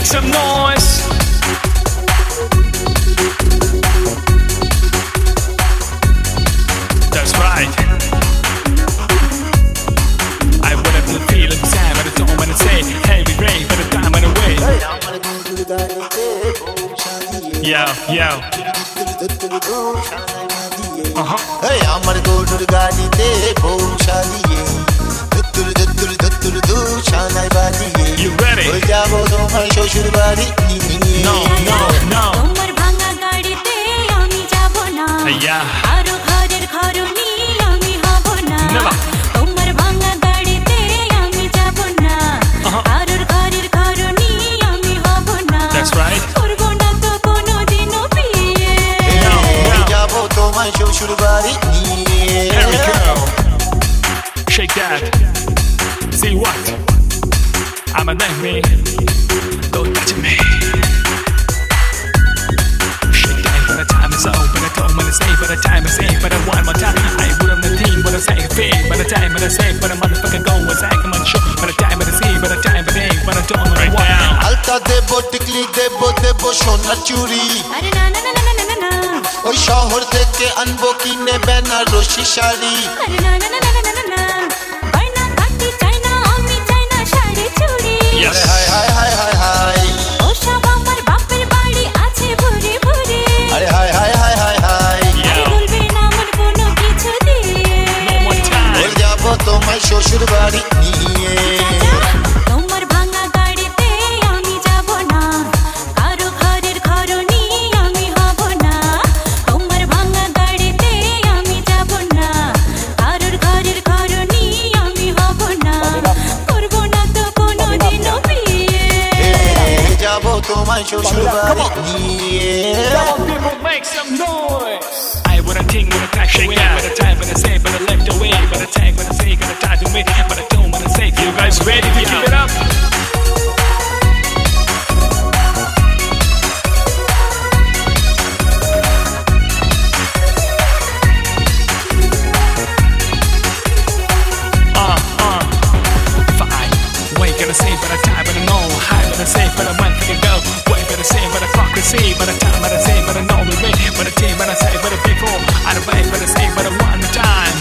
some noise. That's right. I wanna feel it time, but I don't wanna say heavy rain, but the time and away. Yo, yo. Hey, I'm gonna go to the garden, You ready? No, no, no. Yeah. Never. That's right. Here we go. Shake that. See what? I'm a nightmare. Don't touch me. Shake that, but the time is over. But I don't wanna say, but the time is safe. But I one more time. I put on the team, but I say a fake. But the time, but I say, but a motherfucker go was acting on show. But the time, but I see, but the time, but I ain't, but I don't wanna walk down. Alta debo, tikli debo, shona churi. ওই শহর থেকে আনবো কিনে Banarasi sari Yes. হাই হাই হাই হাই হাই ওসব আমার বাপের বাড়ি আছে ভরে ভরে আরে হাই হাই হাই হাই হাই বলবে না আমার কোনো কিছু দিয়ে No more time. ওই যাবো তোমায় শ্বশুর বাড়ি নিয়ে তোমার ভাঙা গাড়িতে আমি যাব না কারো ঘরের ঘরনি আমি হব না তোমার ভাঙা গাড়িতে আমি যাব না কারোর ঘরের ঘরনি আমি হব না করব না তো কোনোদিনও বিয়ে যাবো তোমায় শ্বশুর বাড়ি নিয়ে Come on, people, make some noise. I wanna think, wanna touch away, but the time, but I say, but I left away, but I take, but I say, gonna try to win, but I don't wanna say. You guys ready to keep it up? Fine. Wait, gonna say, but I time, but I know. High, but I say, but I went to go. Wait, but I say, but I fuck the see, but I time, but I say, but I know we wait, but I team, but I say, but I before. I don't wait, but I say, but I one time.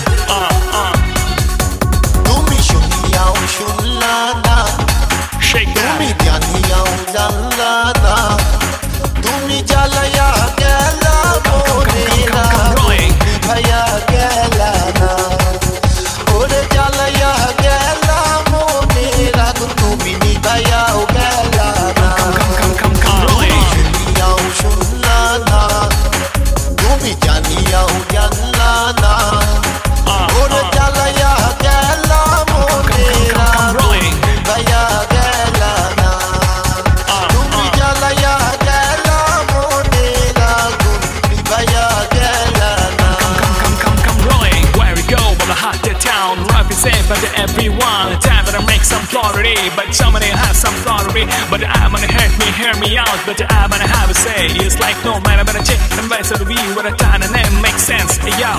তুমি শুনিয়াও শুনলা না Shake তুমি that. জানিয়াও জানলা না তুমি জ্বালাইয়া গেলা মনেরা ভাইয়া গেলা না ওরে জ্বালাইয়া গেলা মনেরা তুমি নিভাইয়াও গেলা না শুনিয়াও শুনলা না তুমি জানিয়াও জানলা না ওরে জ্বালাইয়া গেলা মনেরা ভাইয়া গেলা না তুমি জ্বালাইয়া গেলা মনেরা ভাইয়া গেলা না Come rolling. Where we go? Well, I hot the town. Represent for the everyone. Time that I make some flattery, but somebody has some flattery. But I'm gonna hurt me, hear me out. But I'm gonna have a say. It's like no man, I'm gonna check the best of the view with a time and then make sense. Hey, yo.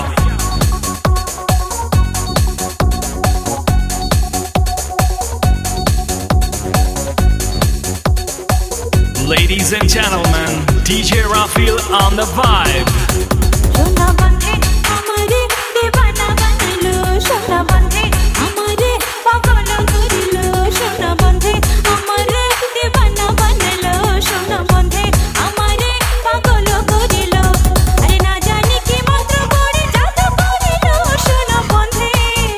Ladies and gentlemen, DJ Rafael on the vibe. সোনা বন্ধে আমারে দেবানা বানাইলো সোনা বন্ধে আমারে পাগল করিলো সোনা বন্ধে আমারে দেবানা বানাইলো সোনা বন্ধে আমারে পাগল করিলো আরে না জানি কি মন্ত্র পড়ে জাদু করিলো সোনা বন্ধে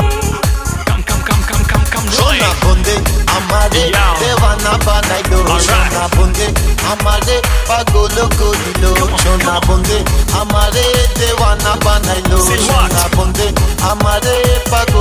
Come, সোনা rolling. বন্ধে আমারে Yo. দেওয়ানা বানাইলো Alright. সোনা বন্ধে আমারে পাগল করিলো সোনা বন্ধে আমারে দেওয়ানা বানাইলো Say what? সোনা বন্ধে আমারে পাগল